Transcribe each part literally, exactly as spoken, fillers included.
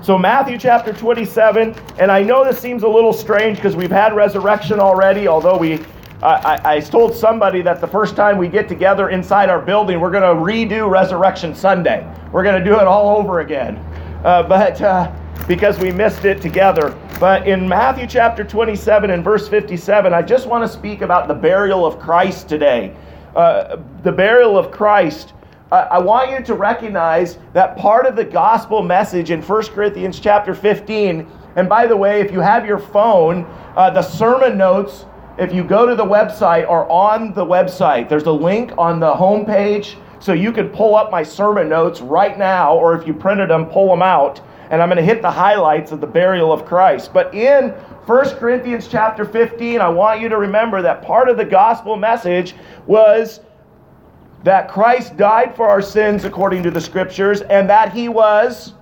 So Matthew chapter twenty-seven, and I know this seems a little strange because we've had resurrection already, although we, uh, I, I told somebody that the first time we get together inside our building, we're going to redo Resurrection Sunday. We're going to do it all over again, uh, but uh, because we missed it together. But in Matthew chapter twenty-seven and verse fifty-seven, I just want to speak about the burial of Christ today. Uh, the burial of Christ. I want you to recognize that part of the gospel message in First Corinthians chapter fifteen, and by the way, if you have your phone, uh, the sermon notes, if you go to the website, are on the website. There's a link on the homepage, so you can pull up my sermon notes right now, or if you printed them, pull them out, and I'm going to hit the highlights of the burial of Christ. But in First Corinthians chapter fifteen, I want you to remember that part of the gospel message was that Christ died for our sins according to the Scriptures, and that He was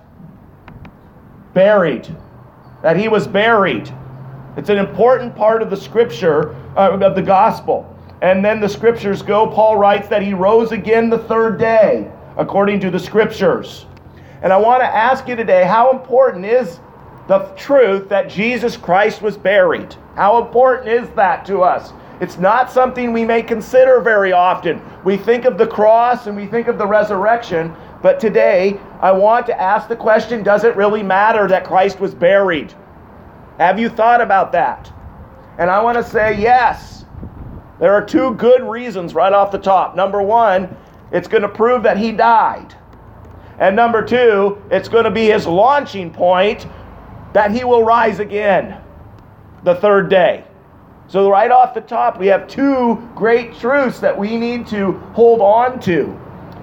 buried. That He was buried. It's an important part of the Scripture, uh, of the Gospel. And then the Scriptures go, Paul writes that He rose again the third day, according to the Scriptures. And I want to ask you today, how important is the truth that Jesus Christ was buried? How important is that to us? It's not something we may consider very often. We think of the cross and we think of the resurrection, but today I want to ask the question, does it really matter that Christ was buried? Have you thought about that? And I want to say yes. There are two good reasons right off the top. Number one, it's going to prove that He died. And number two, it's going to be His launching point that He will rise again the third day. So right off the top, we have two great truths that we need to hold on to.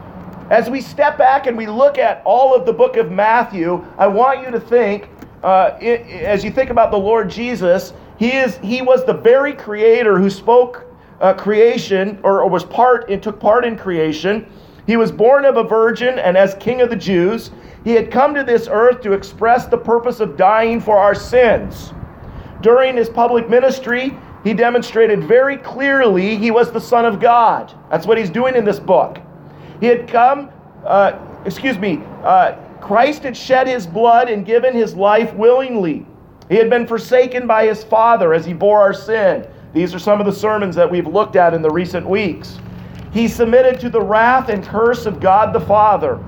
As we step back and we look at all of the book of Matthew, I want you to think, uh, it, as you think about the Lord Jesus, He is He was the very Creator who spoke uh, creation, or, or was part and took part in creation. He was born of a virgin, and as King of the Jews, He had come to this earth to express the purpose of dying for our sins. During His public ministry, He demonstrated very clearly He was the Son of God. That's what He's doing in this book. He had come, uh, excuse me, uh, Christ had shed His blood and given His life willingly. He had been forsaken by His Father as He bore our sin. These are some of the sermons that we've looked at in the recent weeks. He submitted to the wrath and curse of God the Father.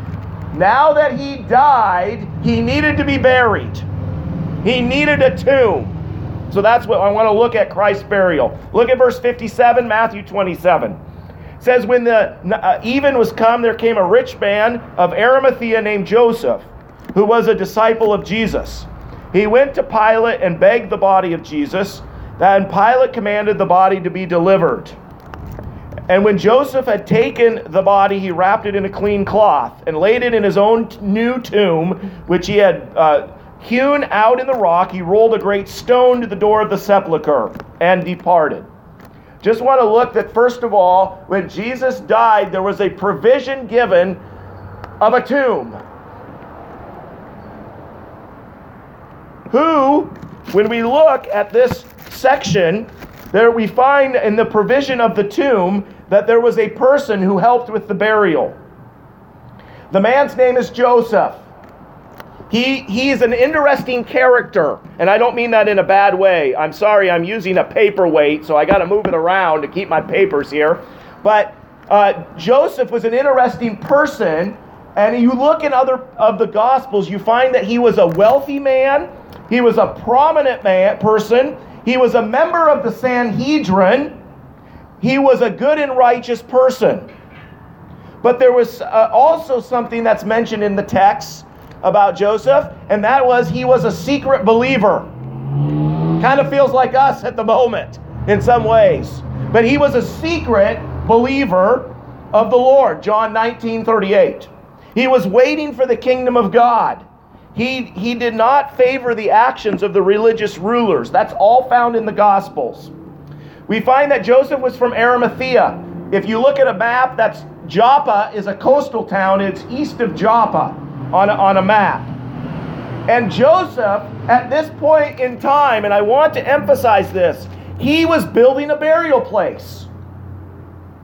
Now that He died, He needed to be buried. He needed a tomb. So that's what I want to look at, Christ's burial. Look at verse fifty-seven, Matthew twenty-seven. It says, when the uh, even was come, there came a rich man of Arimathea named Joseph, who was a disciple of Jesus. He went to Pilate and begged the body of Jesus. Then Pilate commanded the body to be delivered. And when Joseph had taken the body, he wrapped it in a clean cloth and laid it in his own new tomb, which he had uh, hewn out in the rock. He rolled a great stone to the door of the sepulchre and departed. Just want to look that, first of all, when Jesus died, there was a provision given of a tomb. Who, when we look at this section, there we find in the provision of the tomb that there was a person who helped with the burial. The man's name is Joseph. He, he is an interesting character, and I don't mean that in a bad way. I'm sorry, I'm using a paperweight, so I got to move it around to keep my papers here. But uh, Joseph was an interesting person, and you look in other of the Gospels, you find that he was a wealthy man, he was a prominent man person, he was a member of the Sanhedrin, he was a good and righteous person. But there was uh, also something that's mentioned in the text about Joseph, and that was he was a secret believer. Kind of feels like us at the moment in some ways. But he was a secret believer of the Lord, John nineteen thirty-eight. He was waiting for the kingdom of God. He, he did not favor the actions of the religious rulers. That's all found in the Gospels. We find that Joseph was from Arimathea. If you look at a map, that's Joppa is a coastal town. It's east of Joppa on a, on a map. And Joseph, at this point in time, and I want to emphasize this, he was building a burial place.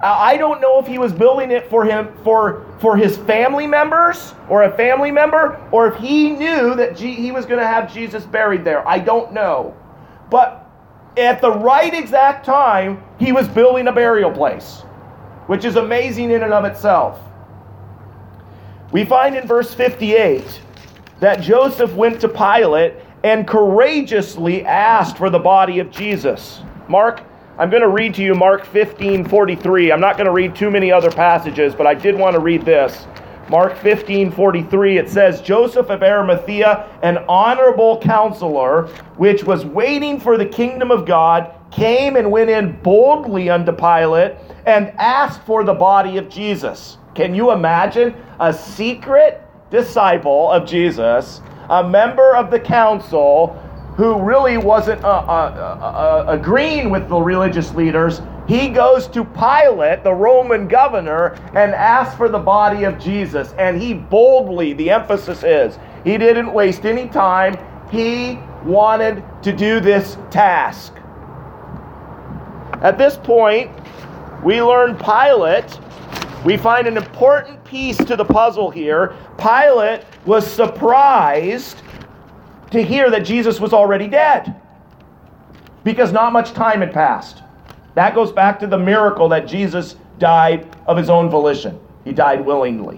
I don't know if he was building it for him for for his family members or a family member, or if he knew that G, he was going to have Jesus buried there. I don't know. But at the right exact time, he was building a burial place, which is amazing in and of itself. We find in verse fifty-eight that Joseph went to Pilate and courageously asked for the body of Jesus. Mark, I'm going to read to you Mark fifteen forty-three. I'm not going to read too many other passages, but I did want to read this. Mark fifteen forty-three, it says, Joseph of Arimathea, an honorable counselor, which was waiting for the kingdom of God, came and went in boldly unto Pilate and asked for the body of Jesus. Can you imagine a secret disciple of Jesus, a member of the council, who really wasn't uh, uh, uh, agreeing with the religious leaders? He goes to Pilate, the Roman governor, and asks for the body of Jesus. And he boldly, the emphasis is, he didn't waste any time. He wanted to do this task. At this point, we learn Pilate. We find an important piece to the puzzle here. Pilate was surprised to hear that Jesus was already dead, because not much time had passed. That goes back to the miracle that Jesus died of his own volition. He died willingly.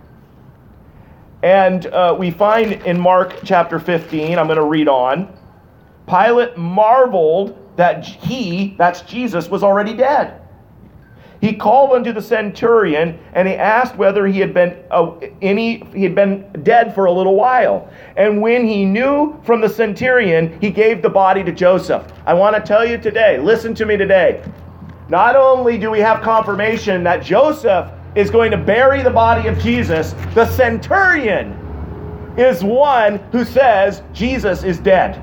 And uh, we find in Mark chapter fifteen, I'm going to read on, Pilate marveled that he, that's Jesus, was already dead. He called unto the centurion, and he asked whether he had been uh, any he had been dead for a little while. And when he knew from the centurion, he gave the body to Joseph. I want to tell you today, listen to me today. Not only do we have confirmation that Joseph is going to bury the body of Jesus, the centurion is one who says Jesus is dead.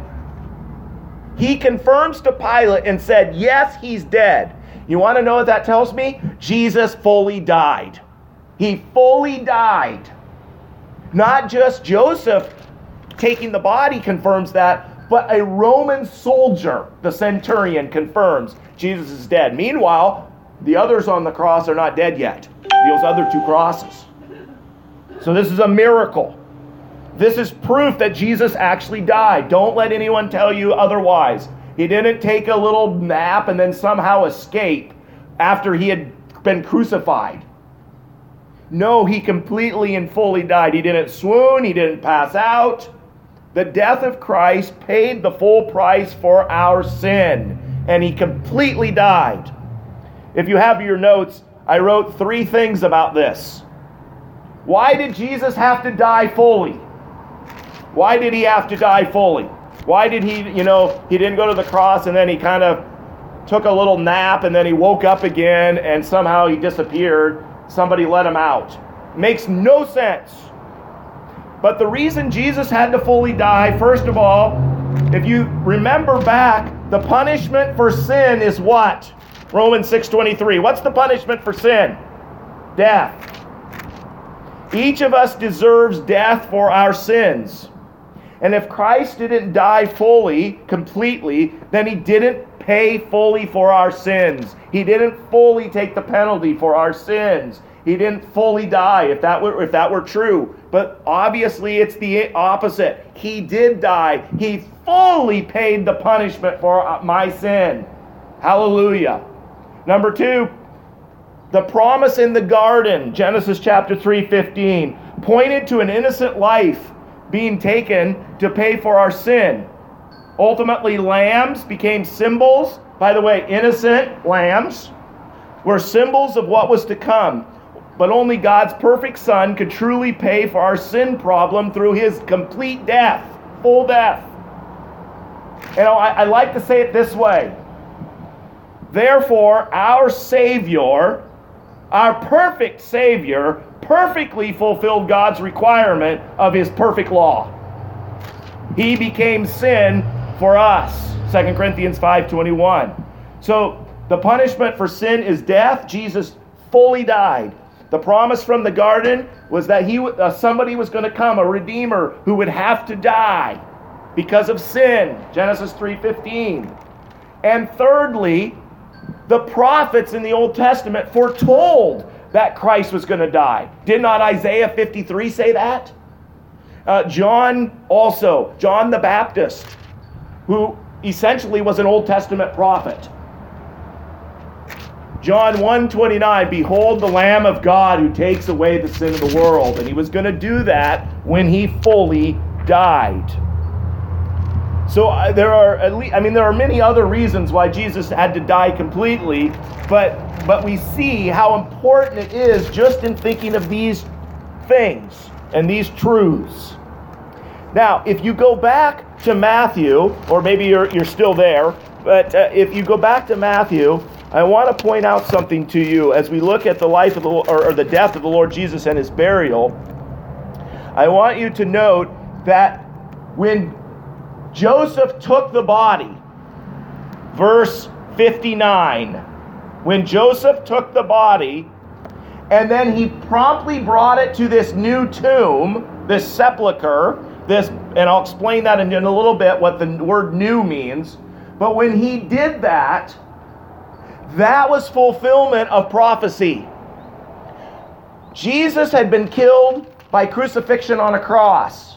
He confirms to Pilate and said, yes, he's dead. You want to know what that tells me? Jesus fully died. He fully died. Not just Joseph taking the body confirms that, but a Roman soldier, the centurion, confirms Jesus is dead. Meanwhile, the others on the cross are not dead yet. Those other two crosses. So this is a miracle. This is proof that Jesus actually died. Don't let anyone tell you otherwise. He didn't take a little nap and then somehow escape after he had been crucified. No, he completely and fully died. He didn't swoon. He didn't pass out. The death of Christ paid the full price for our sin, and he completely died. If you have your notes, I wrote three things about this. Why did Jesus have to die fully? Why did he have to die fully? Why did he, you know, he didn't go to the cross and then he kind of took a little nap and then he woke up again and somehow he disappeared. Somebody let him out. Makes no sense. But the reason Jesus had to fully die, first of all, if you remember back, the punishment for sin is what? Romans six twenty-three. What's the punishment for sin? Death. Each of us deserves death for our sins. And if Christ didn't die fully, completely, then he didn't pay fully for our sins. He didn't fully take the penalty for our sins. He didn't fully die, if that were if that were true. But obviously it's the opposite. He did die. He fully paid the punishment for my sin. Hallelujah. Number two, the promise in the garden, Genesis chapter three fifteen, pointed to an innocent life being taken to pay for our sin. Ultimately, lambs became symbols. By the way, innocent lambs were symbols of what was to come. But only God's perfect Son could truly pay for our sin problem through his complete death, full death. You know, I, I like to say it this way. Therefore, our Savior, our perfect Savior, perfectly fulfilled God's requirement of his perfect law. He became sin for us. Second Corinthians five twenty-one. So the punishment for sin is death. Jesus fully died. The promise from the garden was that he, uh, somebody was going to come, a redeemer who would have to die because of sin. Genesis three fifteen. And thirdly, The prophets in the Old Testament foretold that Christ was going to die. Did not Isaiah fifty-three say that? Uh, John also, John the Baptist, who essentially was an Old Testament prophet. John one twenty-nine, behold the Lamb of God who takes away the sin of the world. And he was going to do that when he fully died. So uh, there are at least, I mean, there are many other reasons why Jesus had to die completely, but but we see how important it is just in thinking of these things and these truths. Now, if you go back to Matthew, or maybe you're you're still there, but uh, if you go back to Matthew, I want to point out something to you as we look at the life of the or, or the death of the Lord Jesus and his burial. I want you to note that when Joseph took the body, verse fifty-nine, when Joseph took the body, and then he promptly brought it to this new tomb, this sepulcher, this, and I'll explain that in, in a little bit what the word new means. But when he did that, that was fulfillment of prophecy. Jesus had been killed by crucifixion on a cross.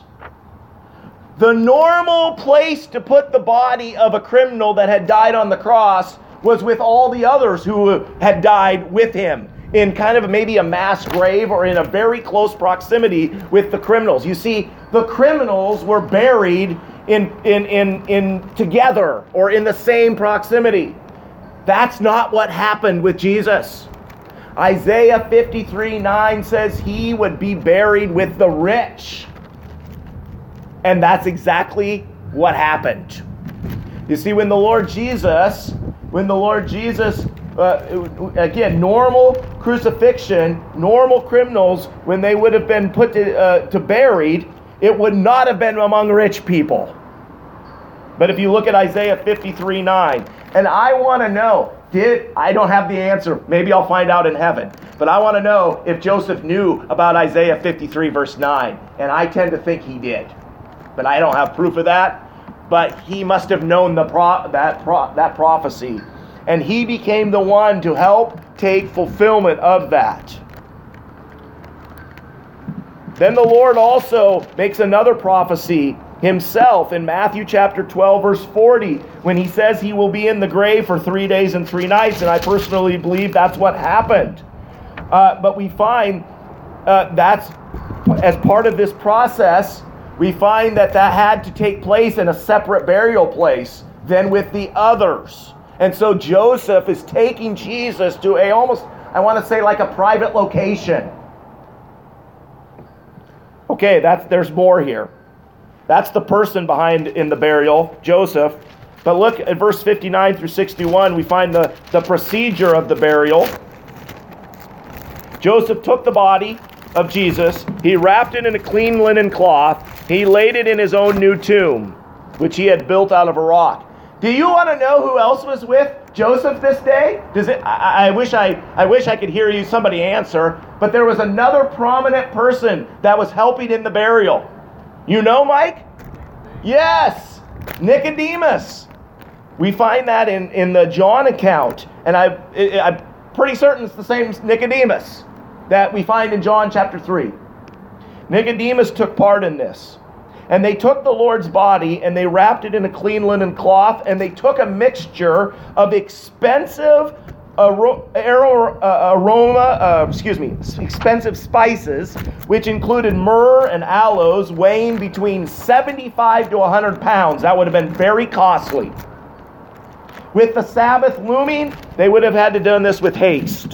The normal place to put the body of a criminal that had died on the cross was with all the others who had died with him, in kind of maybe a mass grave or in a very close proximity with the criminals. You see, the criminals were buried in in in in together or in the same proximity. That's not what happened with Jesus. Isaiah fifty-three nine says he would be buried with the rich. And that's exactly what happened. You see, when the Lord Jesus, when the Lord Jesus, uh, again, normal crucifixion, normal criminals, when they would have been put to, uh, to buried, it would not have been among rich people. But if you look at Isaiah fifty-three nine, and I want to know, did I don't have the answer. Maybe I'll find out in heaven. But I want to know if Joseph knew about Isaiah fifty-three verse nine. And I tend to think he did. But I don't have proof of that. But he must have known the pro- that pro- that prophecy. And he became the one to help take fulfillment of that. Then the Lord also makes another prophecy himself in Matthew chapter twelve verse forty, when he says he will be in the grave for three days and three nights. And I personally believe that's what happened. Uh, but we find uh, that's as part of this process, we find that that had to take place in a separate burial place than with the others. And so Joseph is taking Jesus to a almost, I want to say, like a private location. Okay, that's there's more here. That's the person behind in the burial, Joseph. But look at verse fifty-nine through sixty-one, we find the, the procedure of the burial. Joseph took the body of Jesus, he wrapped it in a clean linen cloth, he laid it in his own new tomb, which he had built out of a rock. Do you want to know who else was with Joseph this day? Does it? I, I wish I, I wish I could hear you somebody answer, but there was another prominent person that was helping in the burial. You know, Mike? Yes, Nicodemus. We find that in, in the John account, and I, I, I'm pretty certain it's the same Nicodemus that we find in John chapter three. Nicodemus took part in this. And they took the Lord's body and they wrapped it in a clean linen cloth, and they took a mixture of expensive aroma, uh, excuse me, expensive spices, which included myrrh and aloes, weighing between seventy-five to one hundred pounds. That would have been very costly. With the Sabbath looming, they would have had to done this with haste.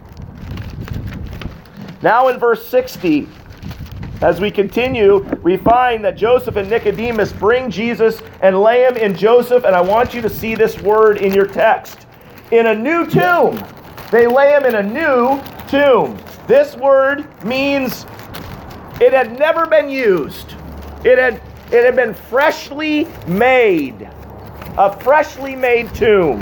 Now in verse sixty, as we continue, we find that Joseph and Nicodemus bring Jesus and lay him in Joseph, and I want you to see this word in your text. In a new tomb. They lay him in a new tomb. This word means it had never been used. It had, it had been freshly made. A freshly made tomb.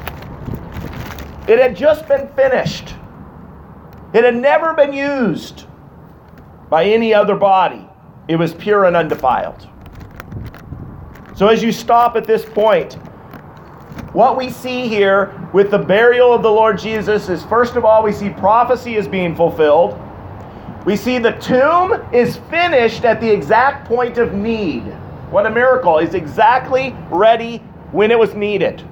It had just been finished. It had never been used by any other body. It was pure and undefiled. So as you stop at this point, what we see here with the burial of the Lord Jesus is, first of all, we see prophecy is being fulfilled. We see the tomb is finished at the exact point of need. What a miracle. It's exactly ready when it was needed.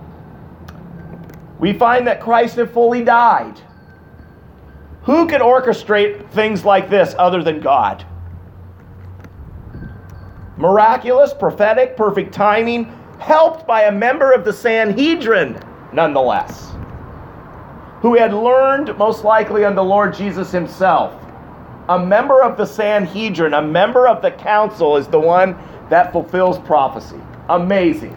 We find that Christ had fully died. Who could orchestrate things like this other than God? Miraculous, prophetic, perfect timing, helped by a member of the Sanhedrin, nonetheless, who had learned most likely on the Lord Jesus himself. A member of the Sanhedrin, a member of the council, is the one that fulfills prophecy. Amazing.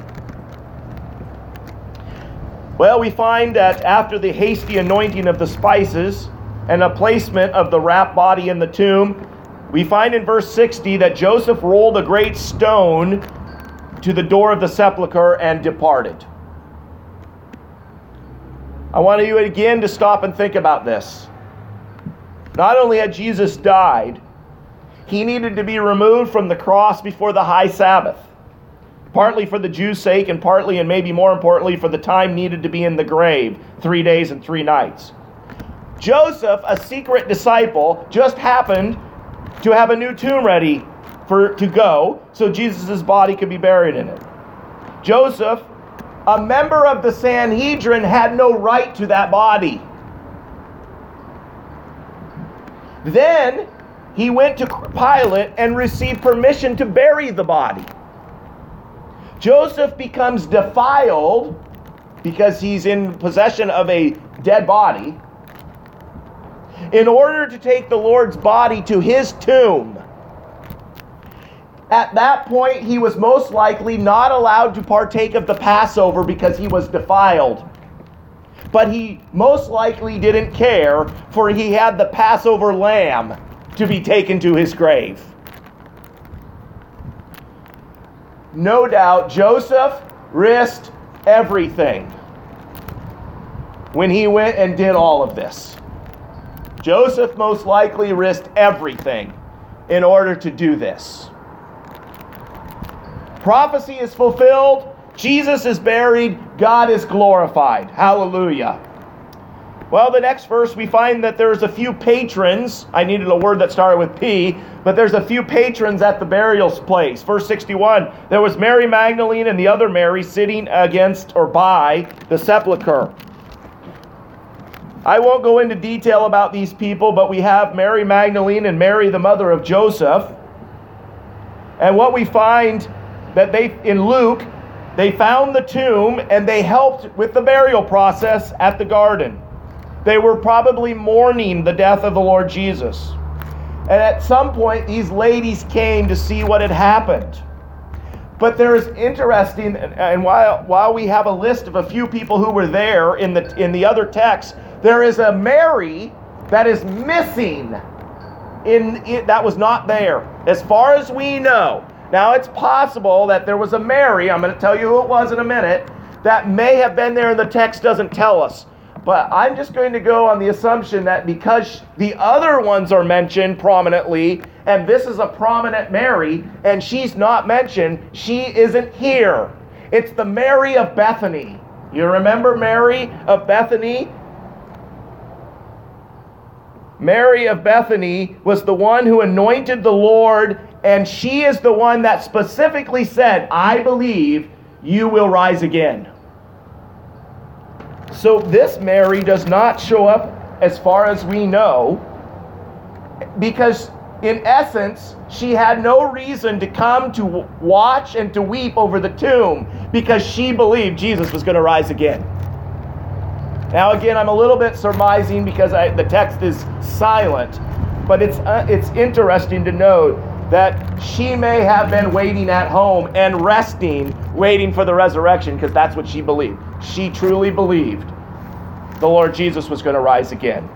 Well, we find that after the hasty anointing of the spices and a placement of the wrapped body in the tomb, we find in verse sixty that Joseph rolled a great stone to the door of the sepulchre and departed. I want you again to stop and think about this. Not only had Jesus died, he needed to be removed from the cross before the high Sabbath, partly for the Jews' sake and partly, and maybe more importantly, for the time needed to be in the grave, three days and three nights. Joseph, a secret disciple, just happened to have a new tomb ready for to go so Jesus' body could be buried in it. Joseph, a member of the Sanhedrin, had no right to that body. Then he went to Pilate and received permission to bury the body. Joseph becomes defiled because he's in possession of a dead body in order to take the Lord's body to his tomb. At that point, he was most likely not allowed to partake of the Passover because he was defiled. But he most likely didn't care, for he had the Passover lamb to be taken to his grave. No doubt, Joseph risked everything when he went and did all of this. Joseph most likely risked everything in order to do this. Prophecy is fulfilled. Jesus is buried. God is glorified. Hallelujah. Well, the next verse we find that there's a few patrons. I needed a word that started with P, but there's a few patrons at the burial place. Verse sixty-one, there was Mary Magdalene and the other Mary sitting against or by the sepulchre. I won't go into detail about these people, but we have Mary Magdalene and Mary, the mother of Joseph. And what we find that they, in Luke, they found the tomb and they helped with the burial process at the garden. They were probably mourning the death of the Lord Jesus. And at some point, these ladies came to see what had happened. But there is interesting, and while while we have a list of a few people who were there in the in the other text, there is a Mary that is missing. In it, that was not there, as far as we know. Now, it's possible that there was a Mary, I'm going to tell you who it was in a minute, that may have been there and the text doesn't tell us. But I'm just going to go on the assumption that because the other ones are mentioned prominently, and this is a prominent Mary, and she's not mentioned, she isn't here. It's the Mary of Bethany. You remember Mary of Bethany? Mary of Bethany was the one who anointed the Lord, and she is the one that specifically said, I believe you will rise again. So this Mary does not show up as far as we know, because in essence, she had no reason to come to watch and to weep over the tomb, because she believed Jesus was going to rise again. Now again, I'm a little bit surmising because I, the text is silent, but it's uh, it's interesting to note that she may have been waiting at home and resting, waiting for the resurrection, because that's what she believed. She truly believed the Lord Jesus was going to rise again.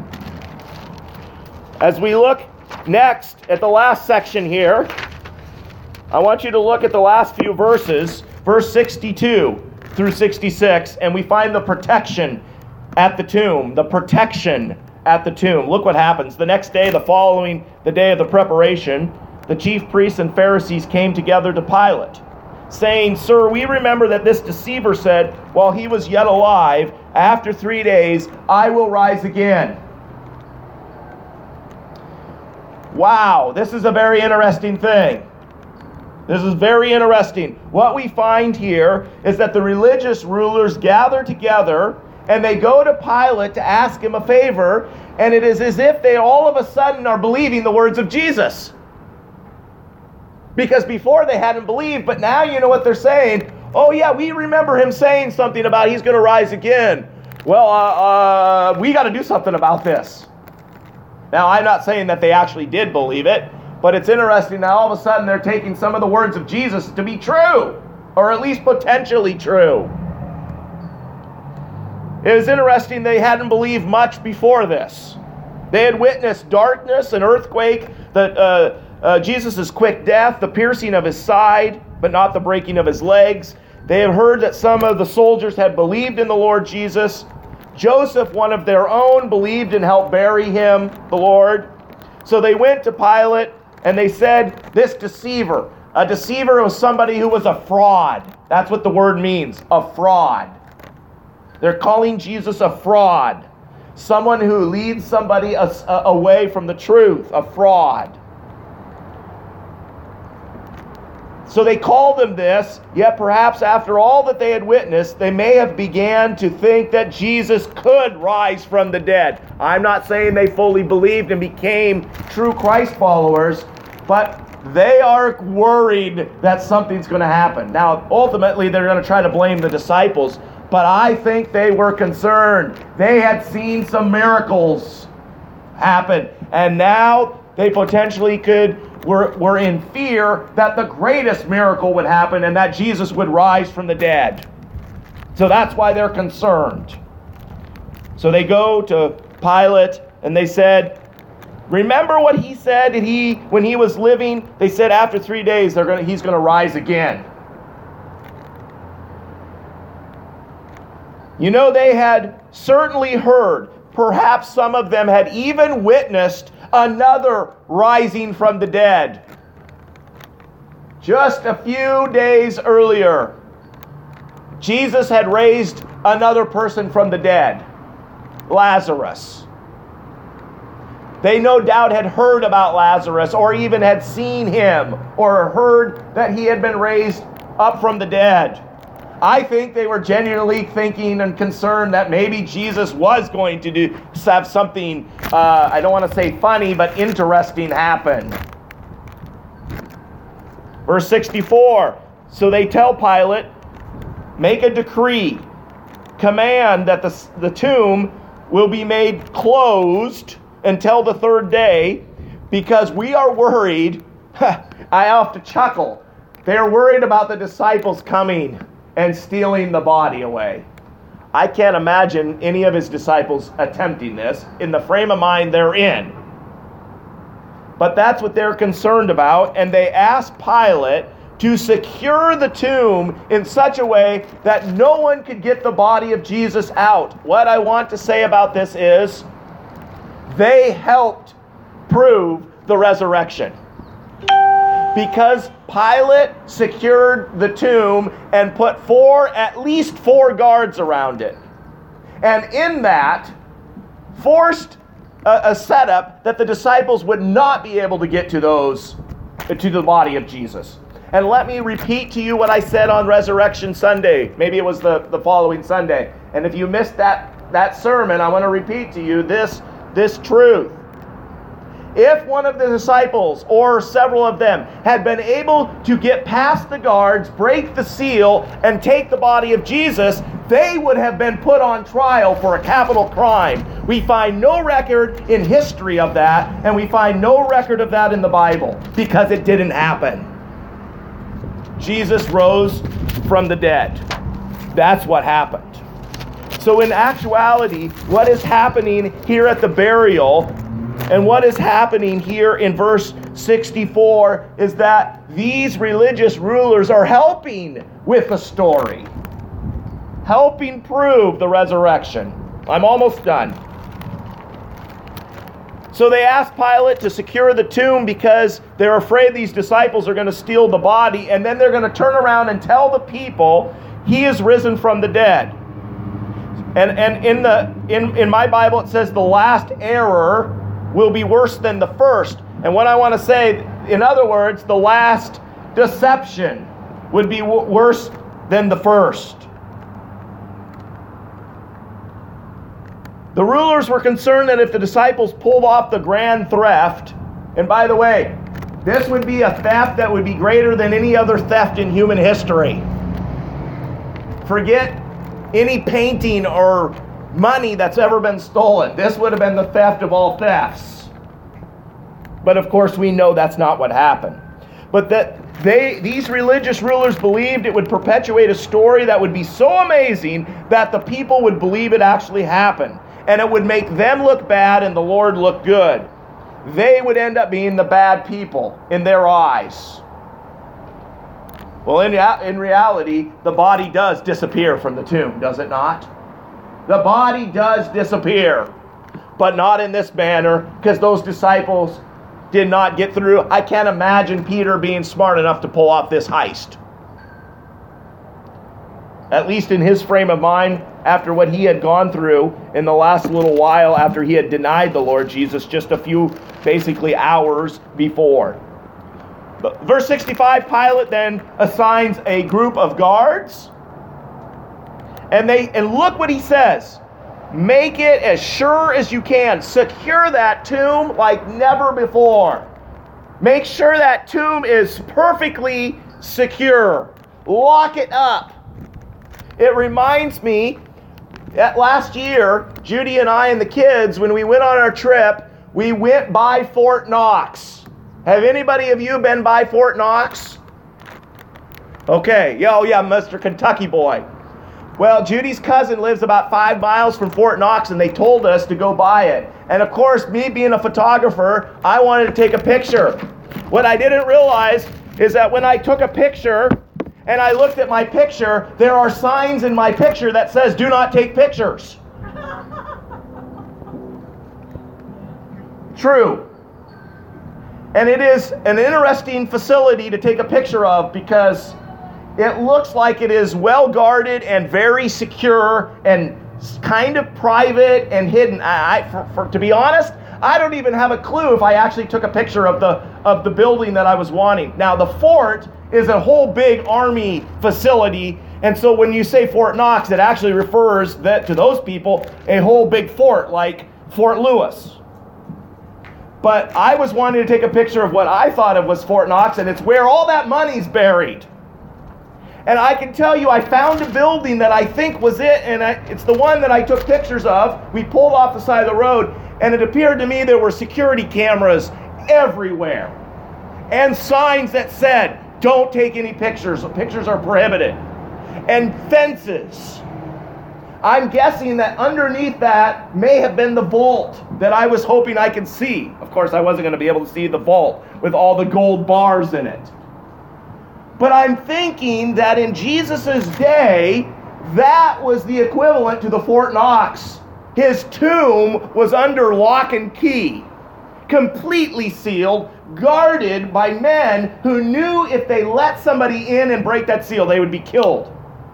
As we look next at the last section here, I want you to look at the last few verses, verse sixty-two through sixty-six, and we find the protection at the tomb, the protection at the tomb. Look what happens. The next day, the following, the day of the preparation, the chief priests and Pharisees came together to Pilate. saying, "Sir, we remember that this deceiver said, while he was yet alive, after three days, I will rise again." Wow, this is a very interesting thing. This is very interesting. What we find here is that the religious rulers gather together and they go to Pilate to ask him a favor, and it is as if they all of a sudden are believing the words of Jesus. Because before they hadn't believed, but now you know what they're saying. Oh yeah, we remember him saying something about he's going to rise again. Well, uh, uh, we got to do something about this. Now, I'm not saying that they actually did believe it, but it's interesting that all of a sudden they're taking some of the words of Jesus to be true, or at least potentially true. It was interesting they hadn't believed much before this. They had witnessed darkness, an earthquake, the, uh, uh, Jesus' quick death, the piercing of his side, but not the breaking of his legs. They had heard that some of the soldiers had believed in the Lord Jesus. Joseph, one of their own, believed and helped bury him, the Lord. So they went to Pilate and they said, this deceiver. A deceiver was somebody who was a fraud. That's what the word means, a fraud. They're calling Jesus a fraud. Someone who leads somebody a, a, away from the truth, a fraud. So they called him this, yet perhaps after all that they had witnessed, they may have began to think that Jesus could rise from the dead. I'm not saying they fully believed and became true Christ followers, but they are worried that something's going to happen. Now, ultimately, they're going to try to blame the disciples, but I think they were concerned. They had seen some miracles happen, and now they potentially could were, were in fear that the greatest miracle would happen and that Jesus would rise from the dead. So that's why they're concerned. So they go to Pilate and they said, remember what he said that he when he was living? They said after three days they're gonna, he's going to rise again. You know, they had certainly heard, perhaps some of them had even witnessed another rising from the dead. Just a few days earlier, Jesus had raised another person from the dead, Lazarus. They no doubt had heard about Lazarus or even had seen him or heard that he had been raised up from the dead. I think they were genuinely thinking and concerned that maybe Jesus was going to do have something, uh, I don't want to say funny, but interesting happen. Verse sixty-four, so they tell Pilate, make a decree, command that the, the tomb will be made closed until the third day, because we are worried. I have to chuckle. They're worried about the disciples coming and stealing the body away. I can't imagine any of his disciples attempting this in the frame of mind they're in. But that's what they're concerned about, and they ask Pilate to secure the tomb in such a way that no one could get the body of Jesus out. What I want to say about this is, they helped prove the resurrection. Because Pilate secured the tomb and put four, at least four guards around it. And in that, forced a, a setup that the disciples would not be able to get to those, to the body of Jesus. And let me repeat to you what I said on Resurrection Sunday. Maybe it was the, the following Sunday. And if you missed that, that sermon, I want to repeat to you this, this truth. If one of the disciples, or several of them, had been able to get past the guards, break the seal, and take the body of Jesus, they would have been put on trial for a capital crime. We find no record in history of that, and we find no record of that in the Bible, because it didn't happen. Jesus rose from the dead. That's what happened. So in actuality, what is happening here at the burial, and what is happening here in verse sixty-four, is that these religious rulers are helping with the story. Helping prove the resurrection. I'm almost done. So they asked Pilate to secure the tomb because they're afraid these disciples are going to steal the body, and then they're going to turn around and tell the people he is risen from the dead. And and in the in, in my Bible it says the last error will be worse than the first. And what I want to say, in other words, the last deception would be w- worse than the first. The rulers were concerned that if the disciples pulled off the grand theft, and by the way, this would be a theft that would be greater than any other theft in human history. Forget any painting or money that's ever been stolen. This would have been the theft of all thefts. But of course we know that's not what happened. But that they, these religious rulers believed it would perpetuate a story that would be so amazing that the people would believe it actually happened. And it would make them look bad and the Lord look good. They would end up being the bad people in their eyes. Well, in, in reality, the body does disappear from the tomb, does it not? The body does disappear. But not in this manner, because those disciples did not get through. I can't imagine Peter being smart enough to pull off this heist. At least in his frame of mind, after what he had gone through in the last little while after he had denied the Lord Jesus just a few, basically, hours before. But verse sixty-five, Pilate then assigns a group of guards. And they and look what he says. Make it as sure as you can. Secure that tomb like never before. Make sure that tomb is perfectly secure. Lock it up. It reminds me that last year, Judy and I and the kids, when we went on our trip, we went by Fort Knox. Have anybody of you been by Fort Knox? Okay, oh yeah, Mister Kentucky boy. Well, Judy's cousin lives about five miles from Fort Knox, and they told us to go by it. And of course, me being a photographer, I wanted to take a picture. What I didn't realize is that when I took a picture, and I looked at my picture, there are signs in my picture that says, do not take pictures. True. And it is an interesting facility to take a picture of because it looks like it is well guarded and very secure and kind of private and hidden. I, I for, for, to be honest, I don't even have a clue if I actually took a picture of the of the building that I was wanting. Now, the fort is a whole big army facility, and so when you say Fort Knox, it actually refers that to those people a whole big fort like Fort Lewis. But I was wanting to take a picture of what I thought of was Fort Knox, and it's where all that money's buried. And I can tell you, I found a building that I think was it, and I, it's the one that I took pictures of. We pulled off the side of the road, and it appeared to me there were security cameras everywhere. And signs that said, don't take any pictures. Pictures are prohibited. And fences. I'm guessing that underneath that may have been the vault that I was hoping I could see. Of course, I wasn't going to be able to see the vault with all the gold bars in it. But I'm thinking that in Jesus' day, that was the equivalent to the Fort Knox. His tomb was under lock and key, completely sealed, guarded by men who knew if they let somebody in and break that seal, they would be killed.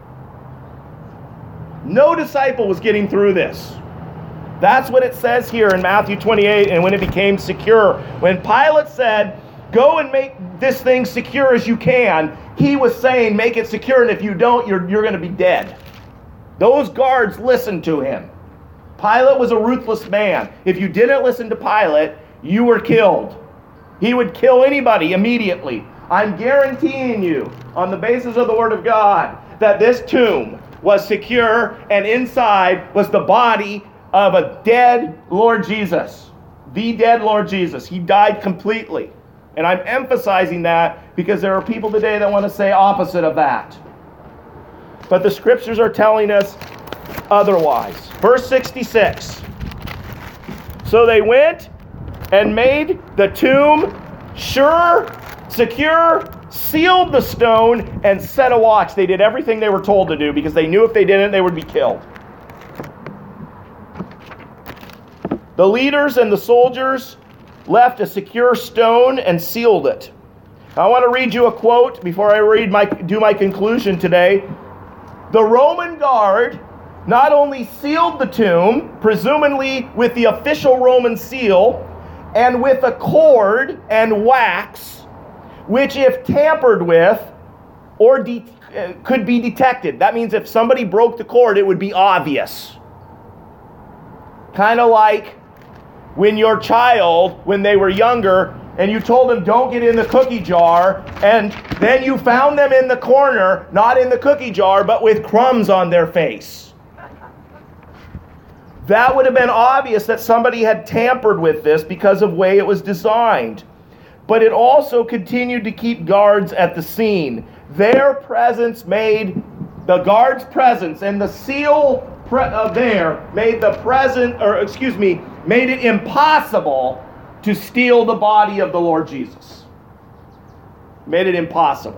No disciple was getting through this. That's what it says here in Matthew twenty-eight, and when it became secure. When Pilate said, go and make this thing secure as you can, he was saying, make it secure, and if you don't, you're, you're going to be dead. Those guards listened to him. Pilate was a ruthless man. If you didn't listen to Pilate, you were killed. He would kill anybody immediately. I'm guaranteeing you, on the basis of the Word of God, that this tomb was secure, and inside was the body of a dead Lord Jesus. The dead Lord Jesus. He died completely. And I'm emphasizing that because there are people today that want to say opposite of that. But the scriptures are telling us otherwise. Verse sixty-six. So they went and made the tomb sure, secure, sealed the stone, and set a watch. They did everything they were told to do because they knew if they didn't, they would be killed. The leaders and the soldiers left a secure stone and sealed it. I want to read you a quote before I read my do my conclusion today. The Roman guard not only sealed the tomb, presumably with the official Roman seal, and with a cord and wax, which if tampered with or de- could be detected. That means if somebody broke the cord, it would be obvious. Kind of like when your child, when they were younger, and you told them don't get in the cookie jar, and then you found them in the corner, not in the cookie jar, but with crumbs on their face. That would have been obvious that somebody had tampered with this because of the way it was designed. But it also continued to keep guards at the scene. Their presence made, the guard's presence and the seal pre- uh, there made the present, or excuse me, made it impossible to steal the body of the Lord Jesus. Made it impossible.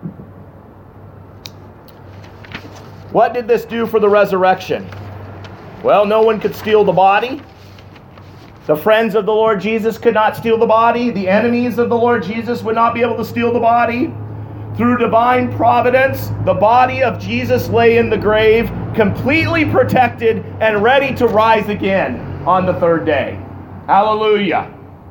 What did this do for the resurrection? Well, no one could steal the body. The friends of the Lord Jesus could not steal the body. The enemies of the Lord Jesus would not be able to steal the body. Through divine providence, the body of Jesus lay in the grave, completely protected and ready to rise again on the third day. Hallelujah.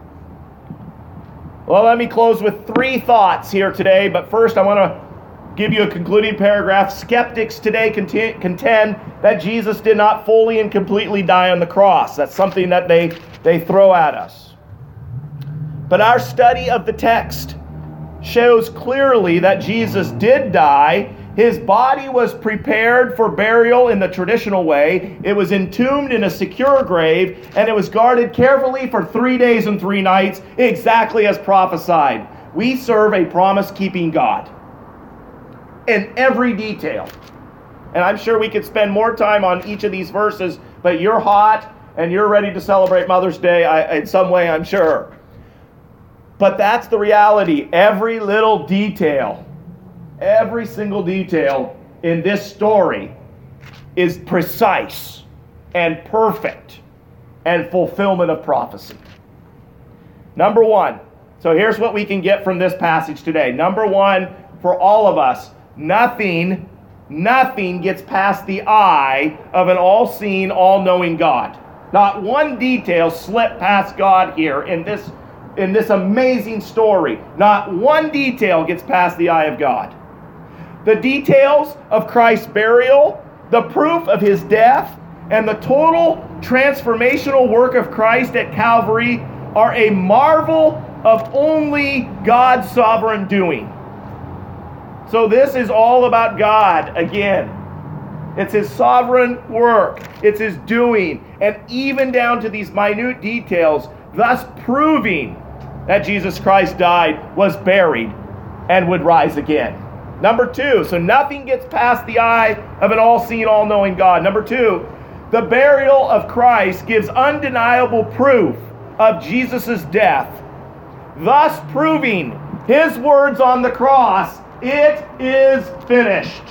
Well, let me close with three thoughts here today, but first I want to give you a concluding paragraph. Skeptics today contend that Jesus did not fully and completely die on the cross. That's something that they, they throw at us. But our study of the text shows clearly that Jesus did die. His body was prepared for burial in the traditional way. It was entombed in a secure grave, and it was guarded carefully for three days and three nights, exactly as prophesied. We serve a promise-keeping God in every detail. And I'm sure we could spend more time on each of these verses, but you're hot and you're ready to celebrate Mother's Day I, in some way, I'm sure. But that's the reality. Every little detail, every single detail in this story is precise and perfect and fulfillment of prophecy. Number one, so here's what we can get from this passage today. Number one, for all of us, nothing, nothing gets past the eye of an all-seeing, all-knowing God. Not one detail slipped past God here in this in this amazing story. Not one detail gets past the eye of God. The details of Christ's burial, the proof of his death, and the total transformational work of Christ at Calvary are a marvel of only God's sovereign doing. So this is all about God again. It's his sovereign work. It's his doing. And even down to these minute details, thus proving that Jesus Christ died, was buried, and would rise again. Number two, so nothing gets past the eye of an all-seeing, all-knowing God. Number two, the burial of Christ gives undeniable proof of Jesus' death, thus proving his words on the cross, "It is finished."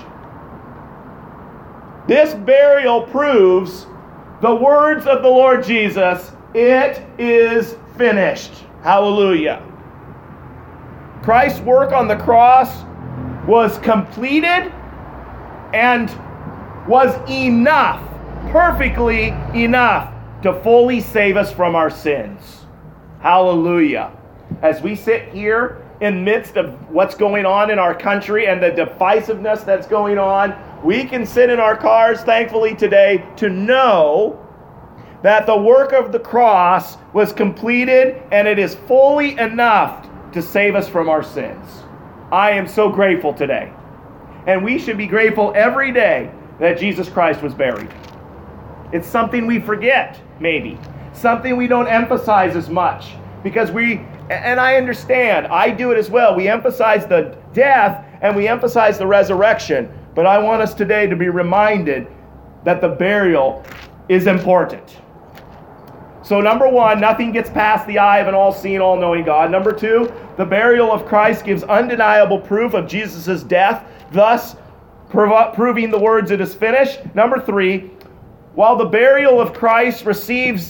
This burial proves the words of the Lord Jesus, "It is finished." Hallelujah. Christ's work on the cross was completed and was enough, perfectly enough, to fully save us from our sins. Hallelujah. As we sit here in midst of what's going on in our country and the divisiveness that's going on, we can sit in our cars, thankfully today, to know that the work of the cross was completed and it is fully enough to save us from our sins. I am so grateful today. And we should be grateful every day that Jesus Christ was buried. It's something we forget, maybe. Something we don't emphasize as much. Because we, and I understand, I do it as well. We emphasize the death and we emphasize the resurrection. But I want us today to be reminded that the burial is important. So number one, nothing gets past the eye of an all-seeing, all-knowing God. Number two, the burial of Christ gives undeniable proof of Jesus' death, thus prov- proving the words "it is finished." Number three, while the burial of Christ receives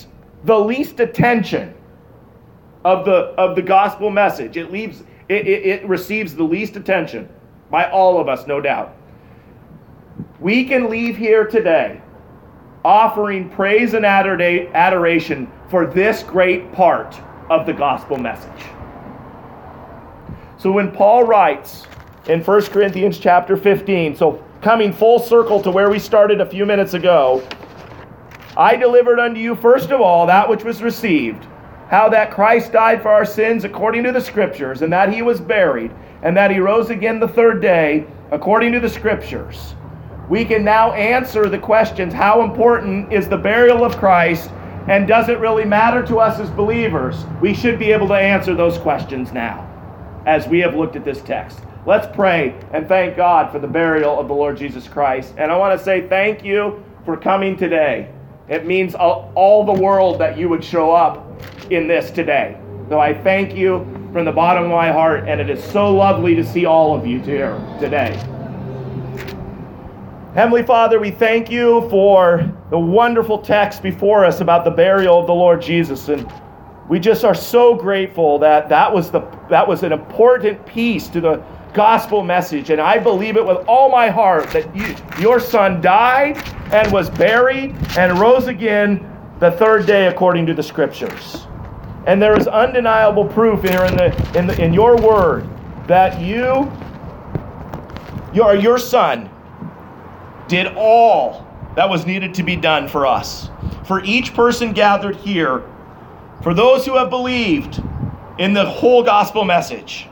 the least attention of the of the gospel message. It leaves it, it, it receives the least attention by all of us, no doubt. We can leave here today offering praise and adora- adoration for this great part of the gospel message. So when Paul writes in First Corinthians chapter fifteen, so coming full circle to where we started a few minutes ago, I delivered unto you first of all that which was received, how that Christ died for our sins according to the Scriptures, and that he was buried, and that he rose again the third day according to the Scriptures. We can now answer the questions, how important is the burial of Christ, and does it really matter to us as believers? We should be able to answer those questions now, as we have looked at this text. Let's pray and thank God for the burial of the Lord Jesus Christ. And I want to say thank you for coming today. It means all the world that you would show up in this today. So I thank you from the bottom of my heart, and it is so lovely to see all of you here today. Heavenly Father, we thank you for the wonderful text before us about the burial of the Lord Jesus, and we just are so grateful that that was the that was an important piece to the gospel message, and I believe it with all my heart that you, your Son died and was buried and rose again the third day according to the Scriptures. And there is undeniable proof here in the in the, in your word that you your your Son did all that was needed to be done for us. For each person gathered here, for those who have believed in the whole gospel message,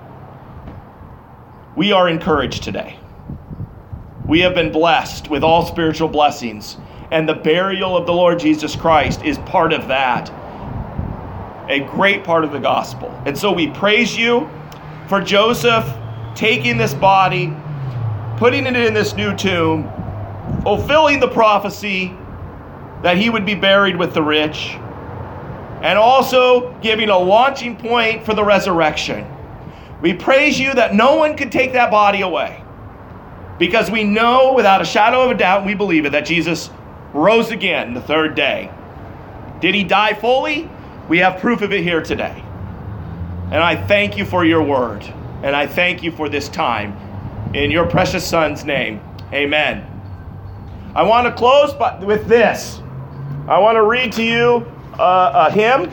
we are encouraged today. We have been blessed with all spiritual blessings, and the burial of the Lord Jesus Christ is part of that, a great part of the gospel. And so we praise you for Joseph taking this body, putting it in this new tomb, fulfilling the prophecy that he would be buried with the rich, and also giving a launching point for the resurrection. We praise you that no one could take that body away, because we know without a shadow of a doubt, we believe it, that Jesus rose again the third day. Did he die fully? We have proof of it here today. And I thank you for your word, and I thank you for this time. In your precious Son's name, amen. I want to close with this. I want to read to you uh, a hymn.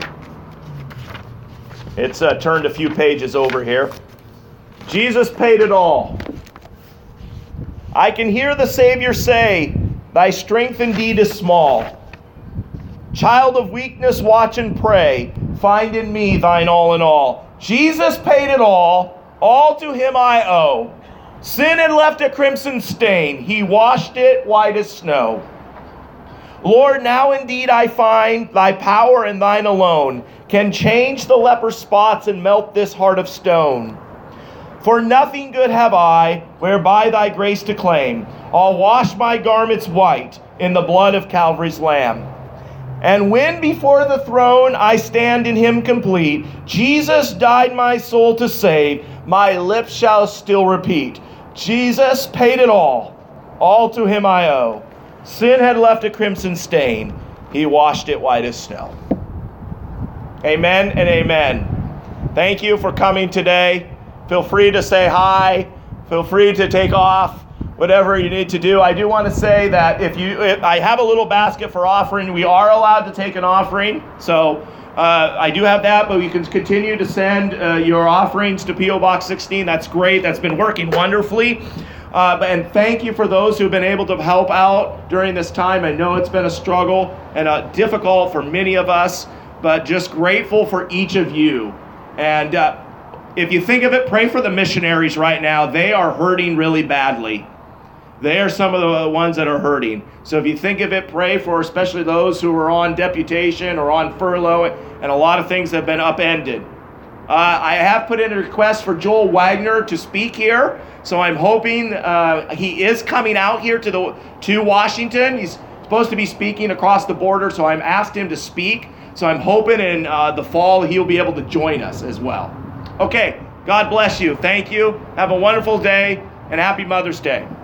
It's uh, turned a few pages over here. Jesus paid it all. I can hear the Savior say, thy strength indeed is small. Child of weakness, watch and pray. Find in me thine all in all. Jesus paid it all. All to him I owe. Sin had left a crimson stain. He washed it white as snow. Lord, now indeed I find thy power and thine alone can change the leper spots and melt this heart of stone. For nothing good have I, whereby thy grace to claim. I'll wash my garments white in the blood of Calvary's Lamb. And when before the throne I stand in him complete, Jesus died my soul to save, my lips shall still repeat, Jesus paid it all, all to him I owe. Sin had left a crimson stain, he washed it white as snow. Amen and amen. Thank you for coming today. Feel free to say hi. Feel free to take off. Whatever you need to do. I do want to say that if you, if I have a little basket for offering. We are allowed to take an offering. So uh, I do have that, but you can continue to send uh, your offerings to P O Box sixteen. That's great. That's been working wonderfully. Uh, and thank you for those who've been able to help out during this time. I know it's been a struggle and uh, difficult for many of us, but just grateful for each of you. And uh, if you think of it, pray for the missionaries right now. They are hurting really badly. They are some of the ones that are hurting. So if you think of it, pray for especially those who are on deputation or on furlough, and a lot of things have been upended. Uh, I have put in a request for Joel Wagner to speak here, so I'm hoping uh, he is coming out here to the to Washington. He's supposed to be speaking across the border, so I'm asked him to speak. So I'm hoping in uh, the fall he'll be able to join us as well. Okay, God bless you. Thank you. Have a wonderful day, and happy Mother's Day.